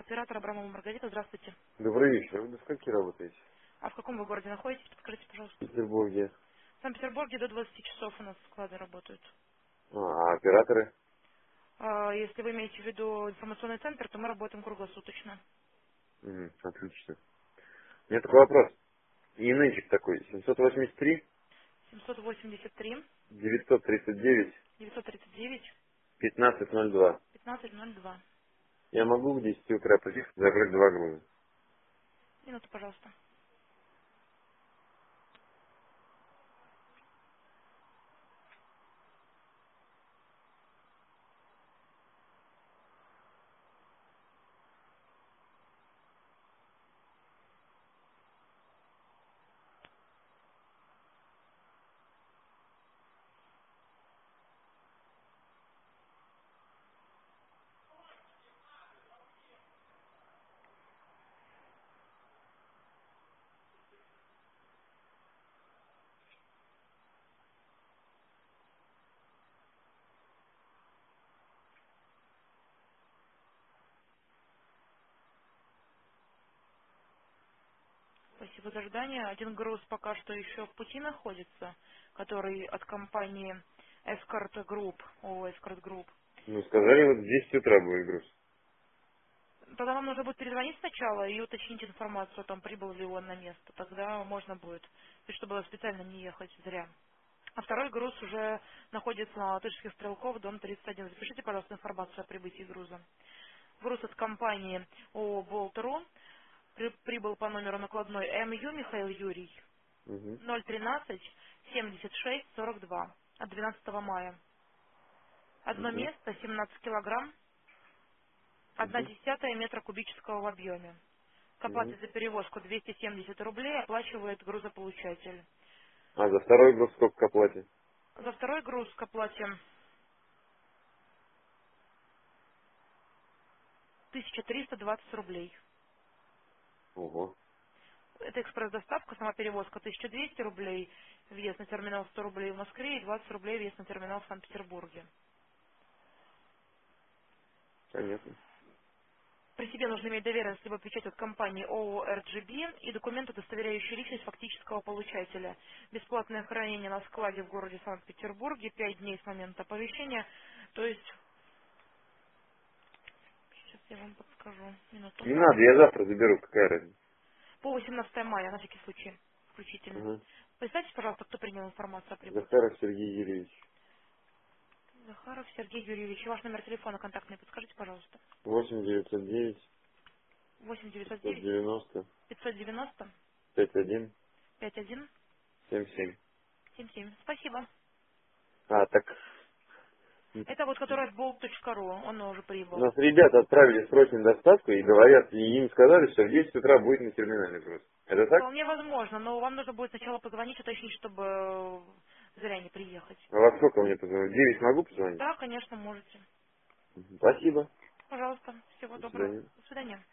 оператор Абрамова Маргарита. Здравствуйте. Добрый вечер. Вы до скольки работаете? А в каком вы городе находитесь? Подскажите, В пожалуйста. Петербурге. В Санкт-Петербурге до 20 часов у нас склады работают. А операторы? Если вы имеете в виду информационный центр, то мы работаем круглосуточно. Отлично. У меня такой вопрос. Инейчик такой. 783 783 939 939 1502. 1502. Я могу в 10 утра приехать закрыть два груза? Минуту, пожалуйста. Спасибо за ожидание. Один груз пока что еще в пути находится, который от компании Escort Group, Escort Group. Ну, сказали, вот в 10 утра будет груз. Тогда вам нужно будет перезвонить сначала и уточнить информацию о том, прибыл ли он на место. Тогда можно будет, и чтобы специально не ехать зря. А второй груз уже находится на Латышских Стрелков, дом 31. Запишите, пожалуйста, информацию о прибытии груза. Груз от компании ООО «Болтеру» прибыл по номеру накладной МЮ Михаил Юрий, Угу. 013 76 42 от 12 мая. Одно Угу. место, 17 килограмм, одна Угу. десятая метра кубического в объеме. К оплате Угу. за перевозку 270 рублей оплачивает грузополучатель. А за второй груз сколько к оплате? За второй груз к оплате 1320 рублей. Ого. Это экспресс-доставка, сама перевозка 1200 рублей, въезд на терминал 100 рублей в Москве и 20 рублей въезд на терминал в Санкт-Петербурге. Понятно. При себе нужно иметь доверенность либо печать от компании ООО «РГБ» и документ, удостоверяющий личность фактического получателя. Бесплатное хранение на складе в городе Санкт-Петербурге 5 дней с момента оповещения. То есть, сейчас я вам подскажу, минуту. Не надо, я завтра заберу, какая разница. По 18 мая, на всякий случай, включительно. Ага. Представьте, пожалуйста, кто принял информацию о прибытии. Захаров Сергей Юрьевич. Захаров Сергей Юрьевич. Ваш номер телефона контактный подскажите, пожалуйста. 8 909 8 909 590 590 51 51 77. 77. Спасибо. А, так Это вот который от bolt.ru, он уже у прибыл. нас ребята отправили срочную доставку и говорят, и им сказали, что в 10 утра будет на терминале груз. Это так? Вполне возможно, но вам нужно будет сначала позвонить, уточнить, чтобы зря не приехать. А во сколько мне позвонить? В 9 могу позвонить? Да, конечно, можете. Спасибо. Пожалуйста, всего До доброго. свидания. До свидания.